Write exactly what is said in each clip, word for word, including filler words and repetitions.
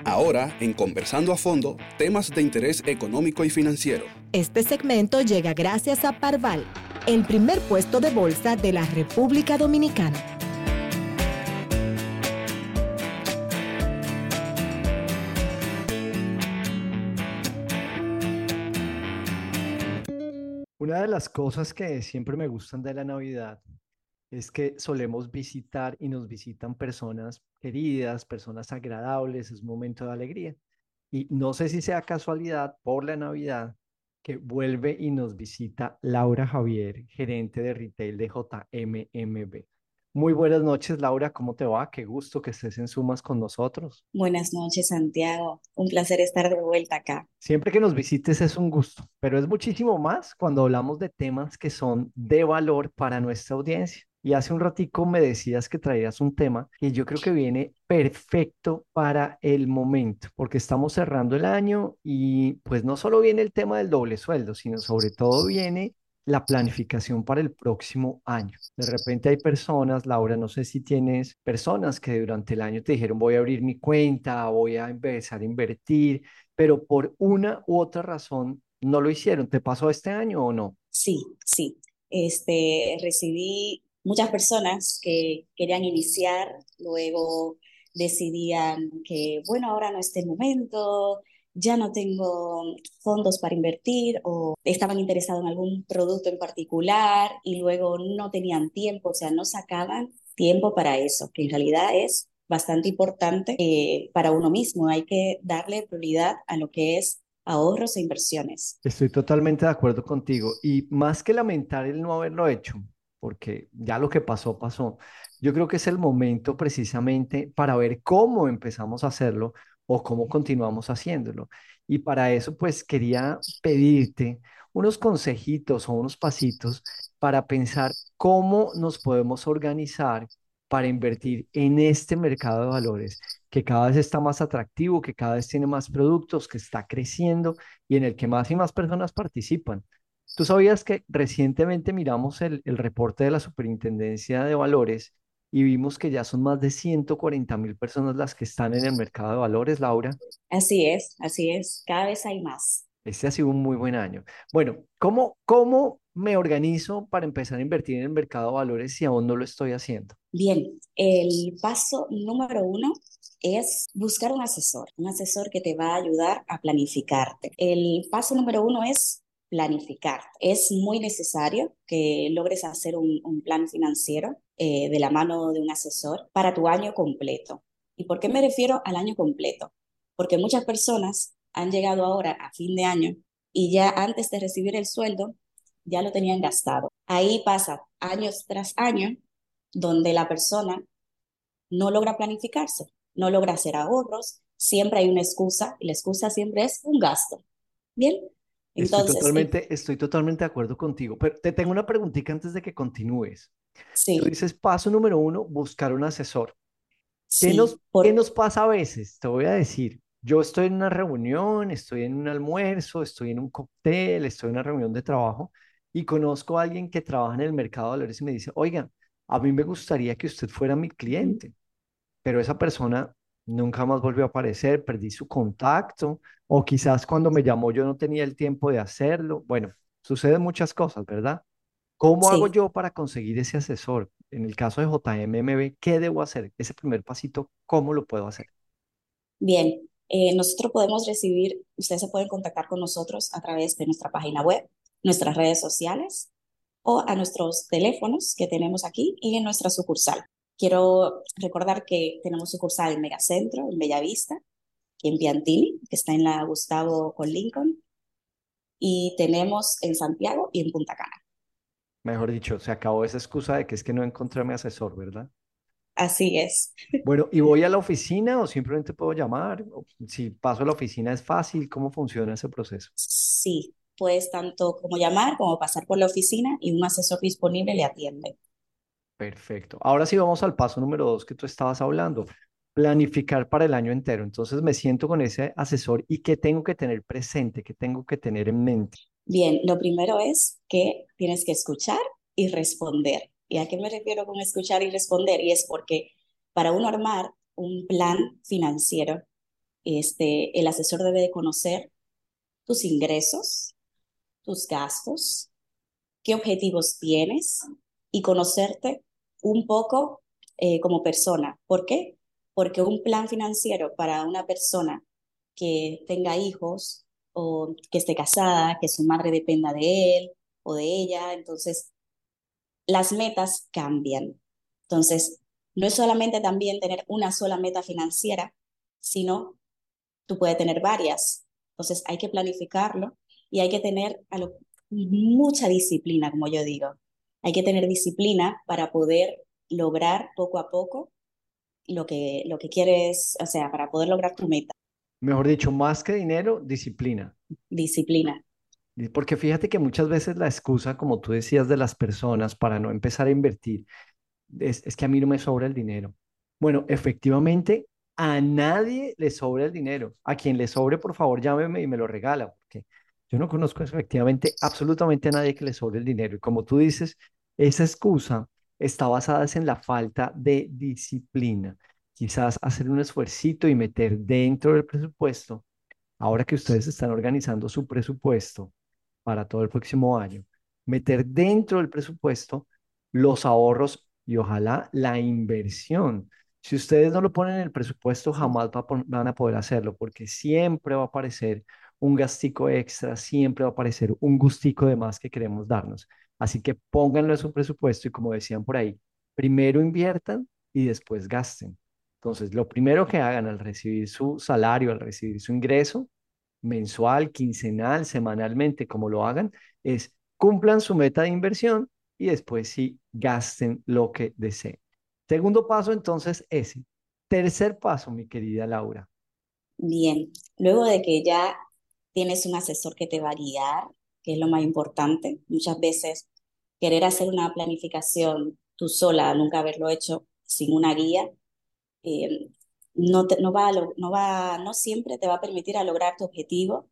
Ahora, en Conversando a Fondo, temas de interés económico y financiero. Este segmento llega gracias a Parval, el primer puesto de bolsa de la República Dominicana. Una de las cosas que siempre me gustan de la Navidad es que solemos visitar y nos visitan personas queridas, personas agradables, es un momento de alegría. Y no sé si sea casualidad por la Navidad que vuelve y nos visita Laura Javier, gerente de retail de J M M B. Muy buenas noches, Laura, ¿cómo te va? Qué gusto que estés en Sumas con nosotros. Buenas noches, Santiago. Un placer estar de vuelta acá. Siempre que nos visites es un gusto, pero es muchísimo más cuando hablamos de temas que son de valor para nuestra audiencia. Y hace un ratico me decías que traías un tema que yo creo que viene perfecto para el momento, porque estamos cerrando el año y pues no solo viene el tema del doble sueldo, sino sobre todo viene la planificación para el próximo año. De repente hay personas, Laura, no sé si tienes personas que durante el año te dijeron voy a abrir mi cuenta, voy a empezar a invertir, pero por una u otra razón no lo hicieron. ¿Te pasó este año o no? Sí, sí. Este, recibí muchas personas que querían iniciar, luego decidían que, bueno, ahora no es el momento, ya no tengo fondos para invertir o estaban interesados en algún producto en particular y luego no tenían tiempo, o sea, no sacaban tiempo para eso, que en realidad es bastante importante eh, para uno mismo. Hay que darle prioridad a lo que es ahorros e inversiones. Estoy totalmente de acuerdo contigo. Y más que lamentar el no haberlo hecho, porque ya lo que pasó, pasó, yo creo que es el momento precisamente para ver cómo empezamos a hacerlo o cómo continuamos haciéndolo. Y para eso, pues quería pedirte unos consejitos o unos pasitos para pensar cómo nos podemos organizar para invertir en este mercado de valores, que cada vez está más atractivo, que cada vez tiene más productos, que está creciendo y en el que más y más personas participan. ¿Tú sabías que recientemente miramos el, el reporte de la Superintendencia de Valores y vimos que ya son más de ciento cuarenta mil personas las que están en el mercado de valores, Laura? Así es, así es. Cada vez hay más. Este ha sido un muy buen año. Bueno, ¿cómo, cómo me organizo para empezar a invertir en el mercado de valores si aún no lo estoy haciendo? Bien, el paso número uno es buscar un asesor, un asesor que te va a ayudar a planificarte. El paso número uno es planificar. Es muy necesario que logres hacer un, un plan financiero eh, de la mano de un asesor para tu año completo. ¿Y por qué me refiero al año completo? Porque muchas personas han llegado ahora a fin de año y ya antes de recibir el sueldo ya lo tenían gastado. Ahí pasa años tras año donde la persona no logra planificarse, no logra hacer ahorros, siempre hay una excusa y la excusa siempre es un gasto. Bien, Estoy entonces, el- totalmente, estoy totalmente de acuerdo contigo, pero te tengo una preguntita antes de que continúes. Tú sí, dices, paso número uno, buscar un asesor. ¿Qué nos, sí, qué por, nos pasa a veces? Te voy a decir, yo estoy en una reunión, estoy en un almuerzo, estoy en un cóctel, estoy en una reunión de trabajo y conozco a alguien que trabaja en el mercado de valores y me dice, oiga, a mí me gustaría que usted fuera mi cliente, pero esa persona nunca más volvió a aparecer, perdí su contacto o quizás cuando me llamó yo no tenía el tiempo de hacerlo. Bueno, suceden muchas cosas, ¿verdad? ¿Cómo hago sí, yo para conseguir ese asesor? En el caso de J M M B, ¿qué debo hacer? Ese primer pasito, ¿cómo lo puedo hacer? bien. Eh, nosotros podemos recibir, ustedes se pueden contactar con nosotros a través de nuestra página web, nuestras redes sociales o a nuestros teléfonos que tenemos aquí y en nuestra sucursal. Quiero recordar que tenemos sucursal en Megacentro, en Bellavista, en Piantini, que está en la Gustavo con Lincoln, y tenemos en Santiago y en Punta Cana. Mejor dicho, se acabó esa excusa de que es que no encontré a mi asesor, ¿verdad? Así es. Bueno, ¿y voy a la oficina o simplemente puedo llamar? O si paso a la oficina es fácil, ¿cómo funciona ese proceso? Sí, puedes tanto como llamar como pasar por la oficina y un asesor disponible le atiende. Perfecto. Ahora sí vamos al paso número dos que tú estabas hablando, planificar para el año entero. Entonces me siento con ese asesor y qué tengo que tener presente, qué tengo que tener en mente. Bien, lo primero es que tienes que escuchar y responder. ¿Y a qué me refiero con escuchar y responder? Y es porque para uno armar un plan financiero Este, el asesor debe de conocer tus ingresos, tus gastos, qué objetivos tienes y conocerte un poco eh, como persona. ¿Por qué? Porque un plan financiero para una persona que tenga hijos o que esté casada, que su madre dependa de él o de ella, entonces las metas cambian. Entonces, no es solamente también tener una sola meta financiera, sino tú puedes tener varias. Entonces, hay que planificarlo y hay que tener a lo- mucha disciplina, como yo digo. Hay que tener disciplina para poder lograr poco a poco lo que, lo que quieres, o sea, para poder lograr tu meta. Mejor dicho, más que dinero, disciplina. Disciplina. Y porque fíjate que muchas veces la excusa, como tú decías, de las personas para no empezar a invertir es, es que a mí no me sobra el dinero. Bueno, efectivamente, a nadie le sobra el dinero. A quien le sobre, por favor, llámeme y me lo regala, porque yo no conozco efectivamente absolutamente a nadie que le sobre el dinero. Y como tú dices, esa excusa está basada es en la falta de disciplina. Quizás hacer un esfuercito y meter dentro del presupuesto, ahora que ustedes están organizando su presupuesto para todo el próximo año, meter dentro del presupuesto los ahorros y ojalá la inversión. Si ustedes no lo ponen en el presupuesto, jamás va a pon- van a poder hacerlo porque siempre va a aparecer un gastico extra, siempre va a aparecer un gustico de más que queremos darnos. Así que pónganlo en su presupuesto y como decían por ahí, primero inviertan y después gasten. Entonces, lo primero que hagan al recibir su salario, al recibir su ingreso, mensual, quincenal, semanalmente, como lo hagan, es cumplan su meta de inversión y después sí gasten lo que deseen. Segundo paso, entonces, ese. Tercer paso, mi querida Laura. Bien. Luego de que ya tienes un asesor que te va a guiar, que es lo más importante, muchas veces querer hacer una planificación tú sola, nunca haberlo hecho sin una guía, eh, no, te- no va a lo- no va, no siempre te va a permitir a lograr tu objetivo,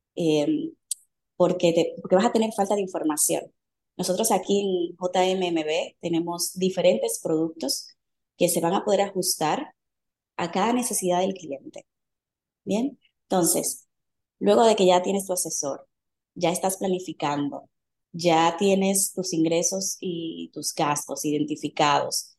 eh, porque, te- porque vas a tener falta de información. Nosotros aquí en J M M B tenemos diferentes productos que se van a poder ajustar a cada necesidad del cliente. Bien, entonces, luego de que ya tienes tu asesor, ya estás planificando, ya tienes tus ingresos y tus gastos identificados,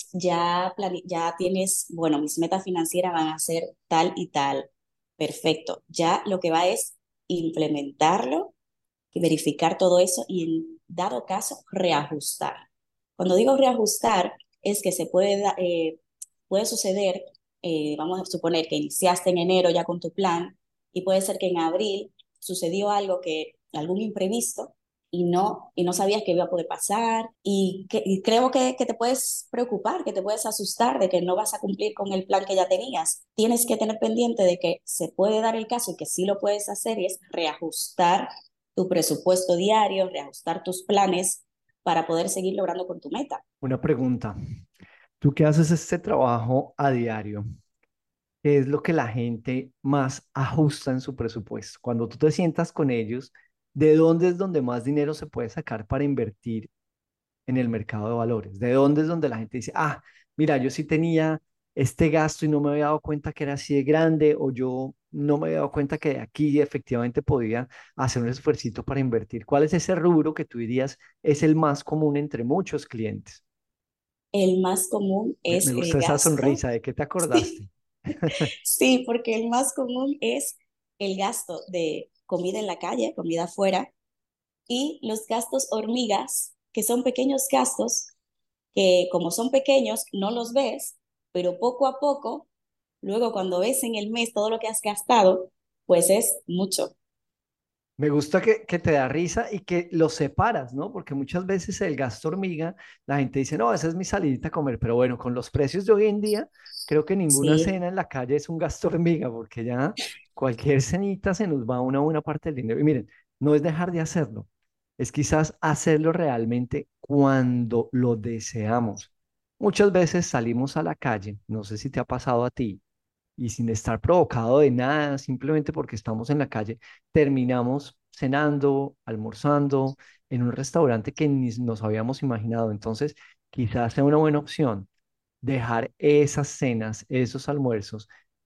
ya, plane- ya tienes, bueno, mis metas financieras van a ser tal y tal. Perfecto. Ya lo que va es implementarlo y verificar todo eso y en dado caso reajustar. Cuando digo reajustar es que se puede, da- eh, puede suceder, eh, vamos a suponer que iniciaste en enero ya con tu plan y puede ser que en abril sucedió algo que, algún imprevisto y no, y no sabías que iba a poder pasar y, que, y creo que, que te puedes preocupar, que te puedes asustar de que no vas a cumplir con el plan que ya tenías. Tienes que tener pendiente de que se puede dar el caso y que sí lo puedes hacer y es reajustar tu presupuesto diario, reajustar tus planes para poder seguir logrando con tu meta. Una pregunta. Tú que haces este trabajo a diario, ¿qué es lo que la gente más ajusta en su presupuesto? Cuando tú te sientas con ellos, ¿de dónde es donde más dinero se puede sacar para invertir en el mercado de valores? ¿De dónde es donde la gente dice, ah, mira, yo sí tenía este gasto y no me había dado cuenta que era así de grande o yo no me había dado cuenta que de aquí efectivamente podía hacer un esfuercito para invertir? ¿Cuál es ese rubro que tú dirías es el más común entre muchos clientes? El más común Me, es me el gusta esa gasto. sonrisa, ¿de qué te Sí, acordaste? sí, porque el más común es el gasto de comida en la calle, comida afuera, y los gastos hormigas, que son pequeños gastos que como son pequeños no los ves, pero poco a poco, luego cuando ves en el mes todo lo que has gastado, pues es mucho. Me gusta que, que te da risa y que lo separas, ¿no? Porque muchas veces el gasto hormiga, la gente dice, no, esa es mi salidita a comer, pero bueno, con los precios de hoy en día, creo que ninguna Sí, cena en la calle es un gasto hormiga, porque ya cualquier cenita se nos va una buena parte del dinero. Y miren, no es dejar de hacerlo, es quizás hacerlo realmente cuando lo deseamos. Muchas veces salimos a la calle, no sé si te ha pasado a ti, y sin estar provocado de nada, simplemente porque estamos en la calle, terminamos cenando, almorzando en un restaurante que ni nos habíamos imaginado. Entonces, quizás sea una buena opción dejar esas cenas, esos almuerzos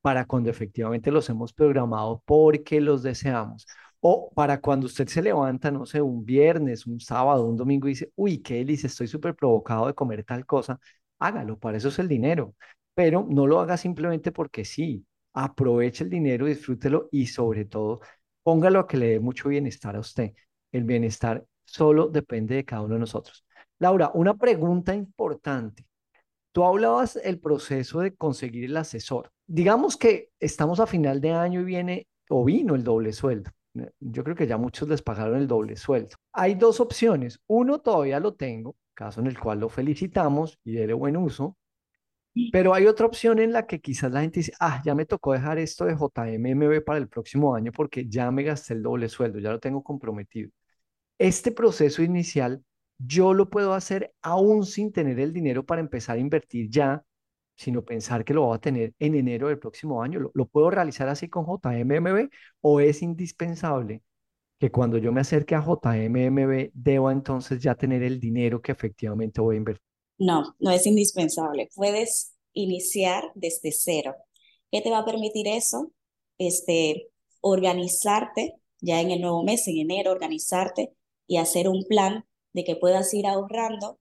para cuando efectivamente los hemos programado porque los deseamos. O para cuando usted se levanta, no sé, un viernes, un sábado, un domingo y dice, uy, qué delicia, estoy súper provocado de comer tal cosa, hágalo, para eso es el dinero. Pero no lo haga simplemente porque sí. Aproveche el dinero, disfrútelo y sobre todo, póngalo a que le dé mucho bienestar a usted. El bienestar solo depende de cada uno de nosotros. Laura, una pregunta importante. Tú hablabas el proceso de conseguir el asesor. Digamos que estamos a final de año y viene o vino el doble sueldo. Eh, Yo creo que ya muchos les pagaron el doble sueldo. Hay dos opciones. Uno todavía lo tengo, caso en el cual lo felicitamos y dele buen uso. Pero hay otra opción en la que quizás la gente dice, ah, ya me tocó dejar esto de J M M B para el próximo año porque ya me gasté el doble sueldo, ya lo tengo comprometido. Este proceso inicial yo lo puedo hacer aún sin tener el dinero para empezar a invertir ya, sino pensar que lo voy a tener en enero del próximo año. ¿Lo, lo puedo realizar así con J M M B o es indispensable que cuando yo me acerque a J M M B deba entonces ya tener el dinero que efectivamente voy a invertir? No, no es indispensable. Puedes iniciar desde cero. ¿Qué te va a permitir eso? Este, organizarte ya en el nuevo mes, en enero, organizarte y hacer un plan de que puedas ir ahorrando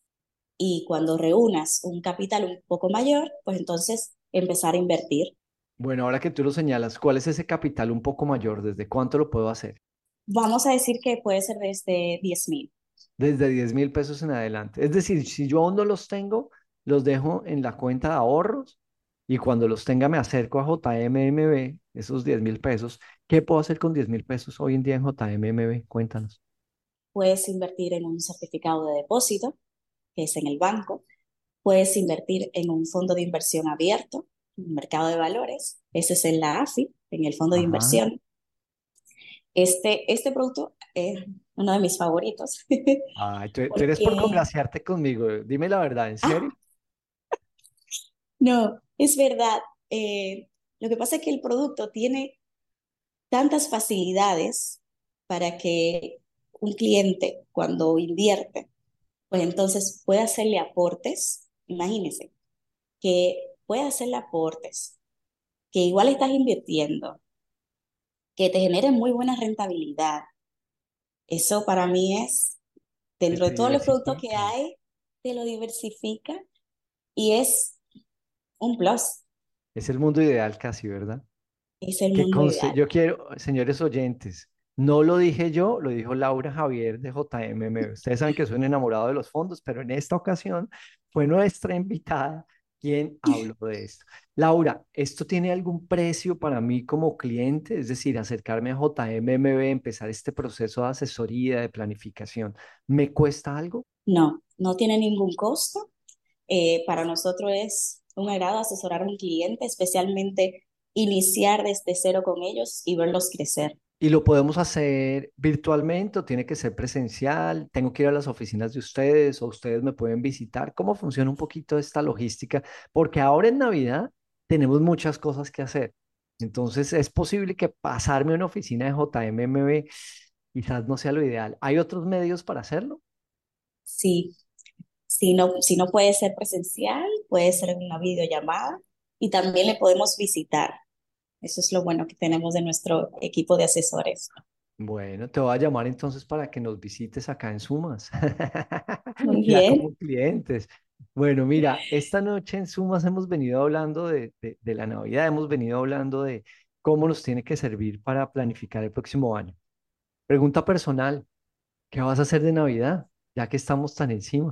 y cuando reúnas un capital un poco mayor, pues entonces empezar a invertir. Bueno, ahora que tú lo señalas, ¿cuál es ese capital un poco mayor? ¿Desde cuánto lo puedo hacer? Vamos a decir que puede ser desde diez mil. Desde diez mil pesos en adelante. Es decir, si yo aún no los tengo, los dejo en la cuenta de ahorros y cuando los tenga me acerco a J M M B, esos diez mil pesos. ¿Qué puedo hacer con diez mil pesos hoy en día en J M M B? Cuéntanos. Puedes invertir en un certificado de depósito, que es en el banco. Puedes invertir en un fondo de inversión abierto, en el mercado de valores. Ese es en la A F I, en el fondo de Ajá. inversión. Este, este producto es uno de mis favoritos Ay, tú, tú eres por porque, congraciarte conmigo. Dime la verdad, ¿en ah, serio? no, es verdad. Eh, lo que pasa es que el producto tiene tantas facilidades para que un cliente cuando invierte, pues entonces puede hacerle aportes. Imagínense que puede hacerle aportes, que igual estás invirtiendo, que te genere muy buena rentabilidad. Eso para mí es, Que dentro te de todos los productos que diversifique. hay, te lo diversifica y es un plus. Es el mundo ideal casi, ¿verdad? Es el Que mundo conste, ideal. yo quiero, señores oyentes, no lo dije yo, lo dijo Laura Javier de J M M. Ustedes saben que soy un enamorado de los fondos, pero en esta ocasión fue nuestra invitada quien habló de esto. Laura, ¿esto tiene algún precio para mí como cliente? Es decir, acercarme a J M M B, empezar este proceso de asesoría, de planificación, ¿me cuesta algo? No, no tiene ningún costo. Eh, para nosotros es un agrado asesorar a un cliente, especialmente iniciar desde cero con ellos y verlos crecer. ¿Y lo podemos hacer virtualmente o tiene que ser presencial? ¿Tengo que ir a las oficinas de ustedes o ustedes me pueden visitar? ¿Cómo funciona un poquito esta logística? Porque ahora en Navidad tenemos muchas cosas que hacer. Entonces es posible que pasarme a una oficina de J M M B quizás no sea lo ideal. ¿Hay otros medios para hacerlo? Sí, si no, si no puede ser presencial, puede ser en una videollamada y también le podemos visitar. Eso es lo bueno que tenemos de nuestro equipo de asesores. Bueno, te voy a llamar entonces para que nos visites acá en Sumas, Muy ya bien. como clientes. Bueno, mira, esta noche en Sumas hemos venido hablando de, de, de la Navidad, hemos venido hablando de cómo nos tiene que servir para planificar el próximo año. Pregunta personal, ¿qué vas a hacer de Navidad? Ya que estamos tan encima.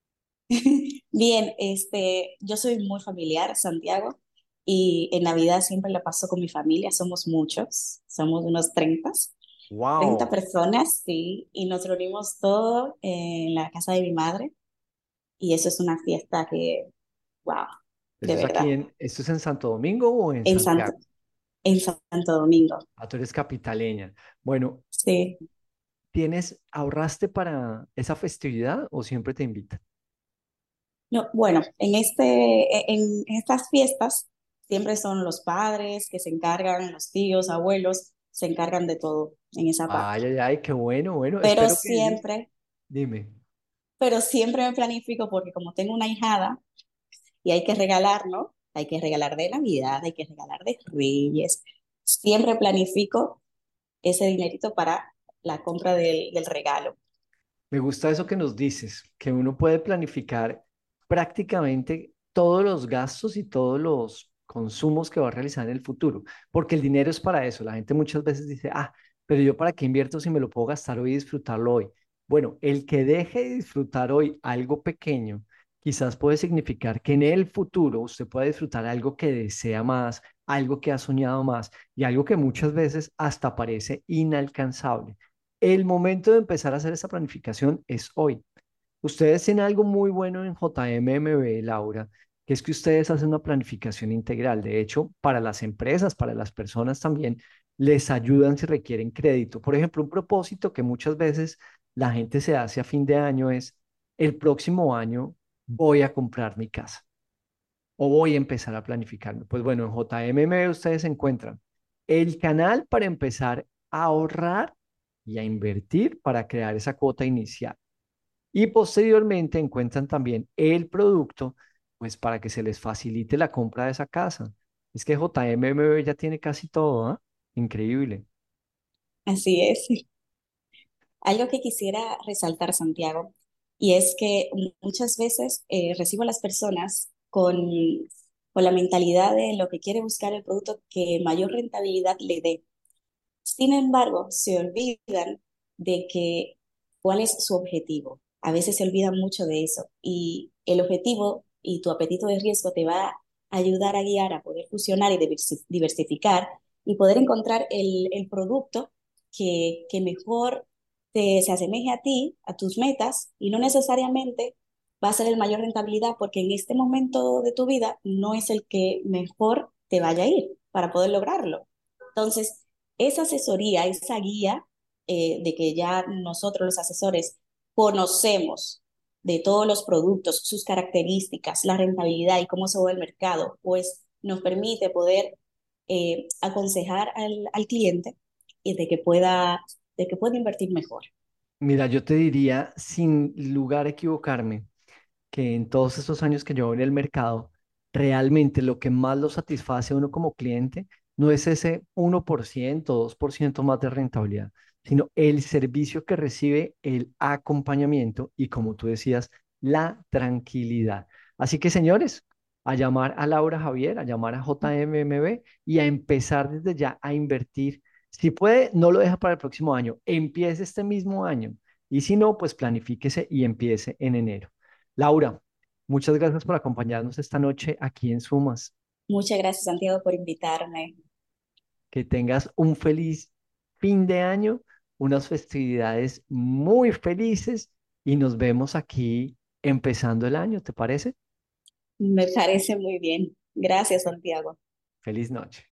Bien, este, yo soy muy familiar, Santiago, y en Navidad siempre la paso con mi familia. Somos muchos, somos unos treinta treinta ¡Wow! personas, sí, y nos reunimos todos en la casa de mi madre y eso es una fiesta que, wow, ¿Eso de es aquí verdad, en, esto es en Santo Domingo o en en Santo, Santiago? en Santo Domingo, Ah, tú eres capitaleña. Bueno, sí. ¿tienes, ahorraste para esa festividad o siempre te invitan? No, bueno, en este, en, en estas fiestas siempre son los padres que se encargan, los tíos, abuelos, se encargan de todo en esa parte. Ay, ay, ay, qué bueno, bueno. Pero Espero que ellos, siempre, dime. pero siempre me planifico porque como tengo una hijada y hay que regalar, ¿no? hay que regalar de Navidad, hay que regalar de Reyes. Siempre planifico ese dinerito para la compra del, del regalo. Me gusta eso que nos dices, que uno puede planificar prácticamente todos los gastos y todos los consumos que va a realizar en el futuro, porque el dinero es para eso. La gente muchas veces dice, ah, pero yo para qué invierto si me lo puedo gastar hoy y disfrutarlo hoy. Bueno, el que deje de disfrutar hoy algo pequeño, quizás puede significar que en el futuro usted pueda disfrutar algo que desea más, algo que ha soñado más y algo que muchas veces hasta parece inalcanzable. El momento de empezar a hacer esa planificación es hoy. Ustedes tienen algo muy bueno en J M M B, Laura, que es que ustedes hacen una planificación integral. De hecho, para las empresas, para las personas también, les ayudan si requieren crédito. Por ejemplo, un propósito que muchas veces la gente se hace a fin de año es, el próximo año voy a comprar mi casa o voy a empezar a planificarme. Pues bueno, en J M M B ustedes encuentran el canal para empezar a ahorrar y a invertir para crear esa cuota inicial. Y posteriormente encuentran también el producto, pues para que se les facilite la compra de esa casa. Es que J M M B ya tiene casi todo, ¿ah? Increíble. Así es. Algo que quisiera resaltar, Santiago, y es que muchas veces eh, recibo a las personas con, con la mentalidad de lo que quiere buscar el producto que mayor rentabilidad le dé. Sin embargo, se olvidan de que cuál es su objetivo. A veces se olvidan mucho de eso y el objetivo y tu apetito de riesgo te va a ayudar a guiar a poder fusionar y diversi- diversificar y poder encontrar el, el producto que, que mejor te, se asemeje a ti, a tus metas y no necesariamente va a ser el mayor rentabilidad porque en este momento de tu vida no es el que mejor te vaya a ir para poder lograrlo. Entonces, esa asesoría, esa guía eh, de que ya nosotros los asesores conocemos de todos los productos, sus características, la rentabilidad y cómo se mueve el mercado, pues nos permite poder eh, aconsejar al, al cliente y de que pueda, de que pueda invertir mejor. Mira, yo te diría, sin lugar a equivocarme, que en todos estos años que llevo en el mercado, realmente lo que más lo satisface a uno como cliente no es ese uno por ciento, dos por ciento más de rentabilidad, sino el servicio que recibe, el acompañamiento y, como tú decías, la tranquilidad. Así que, señores, a llamar a Laura Javier, a llamar a J M M B y a empezar desde ya a invertir. Si puede, no lo deja para el próximo año, empiece este mismo año. Y si no, pues planifíquese y empiece en enero. Laura, muchas gracias por acompañarnos esta noche aquí en Sumas. Muchas gracias, Santiago, por invitarme. Que tengas un feliz fin de año, unas festividades muy felices y nos vemos aquí empezando el año, ¿te parece? Me parece muy bien. Gracias, Santiago. Feliz noche.